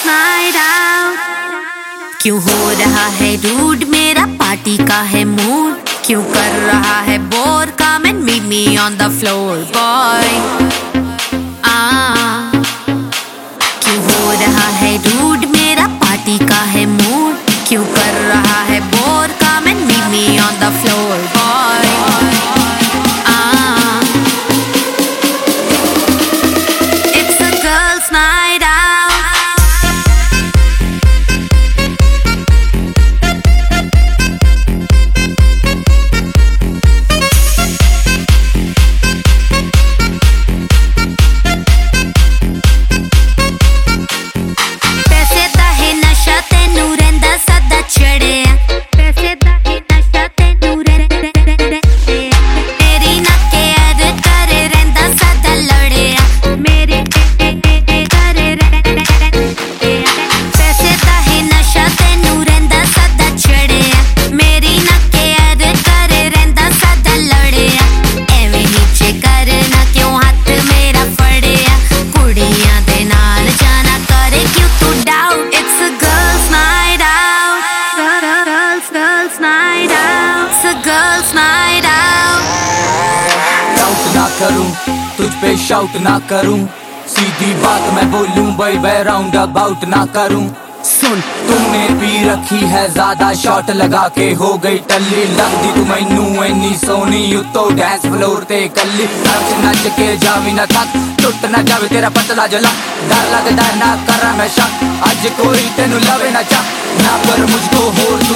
night out। क्यों हो रहा है रूड, मेरा पार्टी का है मूड। क्यों कर रहा है bore, come and meet me on the floor boy। क्यों हो रहा है रूड, मेरा पार्टी का है मूड। क्यों कर रहा है bore, come and meet me on the floor boy। It's a girls night out। करूं तुझ पे शाउट ना करूं, सीधी बात मैं बोलूं भाई वे राउंड अबाउट ना करूं। सुन तूने पी रखी है ज्यादा, शॉट लगा के हो गई टल्ली। लगदी तू मैनू इन्नी सोनी, उत्तो डांस फ्लोर ते कल्ली। नच नच के जावी ना थक, टुट ना जावे तेरा पतला जला। डर लगदा ना कर मैं शक, अज कोई तेनू लवे ना चा। ना कर मुझको होर